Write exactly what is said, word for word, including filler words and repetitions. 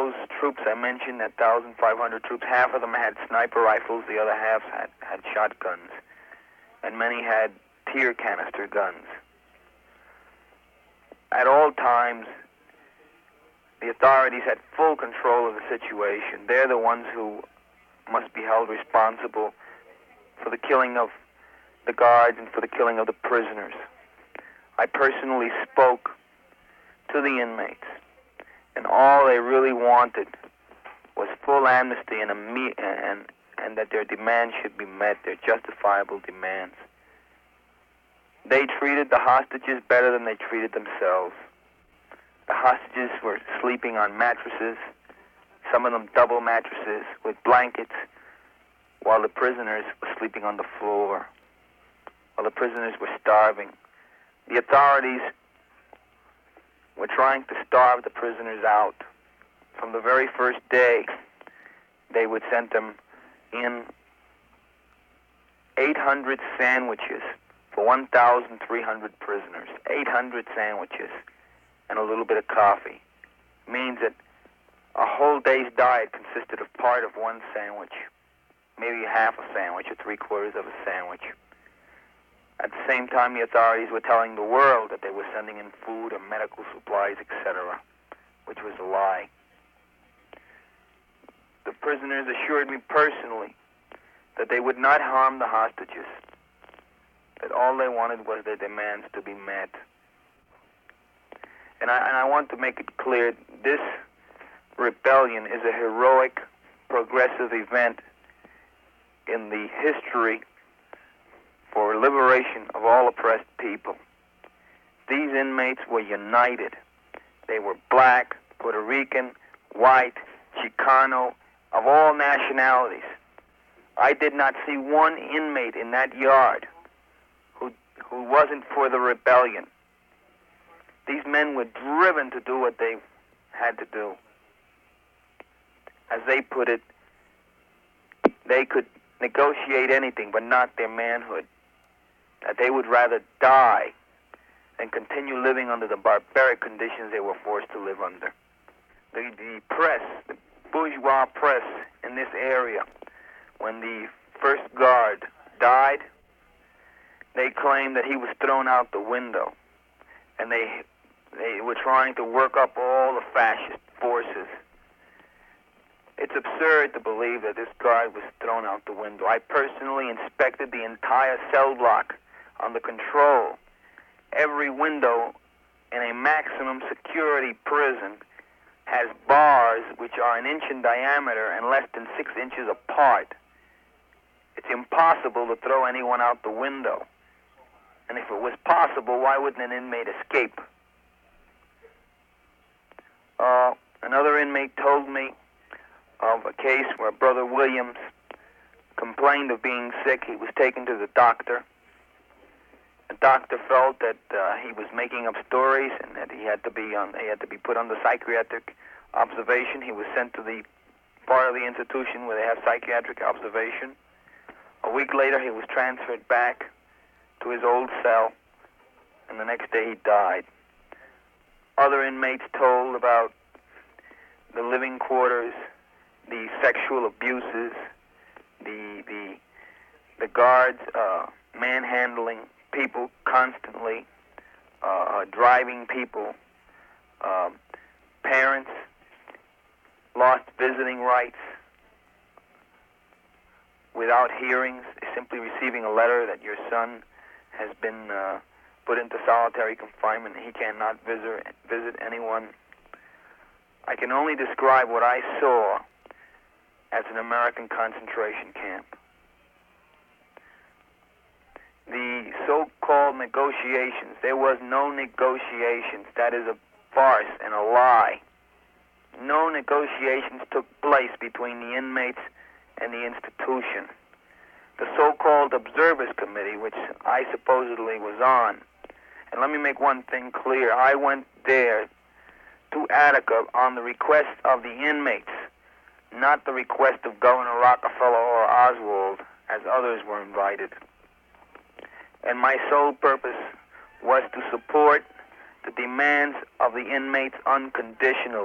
those troops I mentioned, that one thousand five hundred troops, half of them had sniper rifles, the other half had, had shotguns, and many had tear canister guns. At all times, the authorities had full control of the situation. They're the ones who must be held responsible for the killing of the guards and for the killing of the prisoners. I personally spoke to the inmates, and all they really wanted was full amnesty and, imme- and, and that their demands should be met, their justifiable demands. They treated the hostages better than they treated themselves. The hostages were sleeping on mattresses, some of them double mattresses with blankets, while the prisoners were sleeping on the floor, while the prisoners were starving. The authorities were trying to starve the prisoners out. From the very first day, they would send them in eight hundred sandwiches for one thousand three hundred prisoners. eight hundred sandwiches and a little bit of coffee. Means that a whole day's diet consisted of part of one sandwich, maybe half a sandwich or three quarters of a sandwich. At the same time, the authorities were telling the world that they were sending in food or medical supplies, et cetera, which was a lie. The prisoners assured me personally that they would not harm the hostages, that all they wanted was their demands to be met. And I, and I want to make it clear, this rebellion is a heroic, progressive event in the history for liberation of all oppressed people. These inmates were united. They were black, Puerto Rican, white, Chicano, of all nationalities. I did not see one inmate in that yard who, who wasn't for the rebellion. These men were driven to do what they had to do. As they put it, they could negotiate anything, but not their manhood. That they would rather die than continue living under the barbaric conditions they were forced to live under. The, the press, the bourgeois press in this area, when the first guard died, they claimed that he was thrown out the window, and they they were trying to work up all the fascist forces. It's absurd to believe that this guard was thrown out the window. I personally inspected the entire cell block under control. Every window in a maximum security prison has bars which are an inch in diameter and less than six inches apart. It's impossible to throw anyone out the window. And if it was possible, why wouldn't an inmate escape? Uh, another inmate told me of a case where Brother Williams complained of being sick. He was taken to the doctor. The doctor felt that uh, he was making up stories and that he had to be on, he had to be put under psychiatric observation. He was sent to the part of the institution where they have psychiatric observation. A week later, he was transferred back to his old cell, and the next day he died. Other inmates told about the living quarters, the sexual abuses, the the the guards uh, manhandling people constantly, uh, driving people, um, parents lost visiting rights without hearings, simply receiving a letter that your son has been uh, put into solitary confinement and he cannot visit, visit anyone. I can only describe what I saw as an American concentration camp. The so-called negotiations, there was no negotiations. That is a farce and a lie. No negotiations took place between the inmates and the institution. The so-called Observers Committee, which I supposedly was on, and let me make one thing clear, I went there to Attica on the request of the inmates, not the request of Governor Rockefeller or Oswald, as others were invited. And my sole purpose was to support the demands of the inmates unconditionally.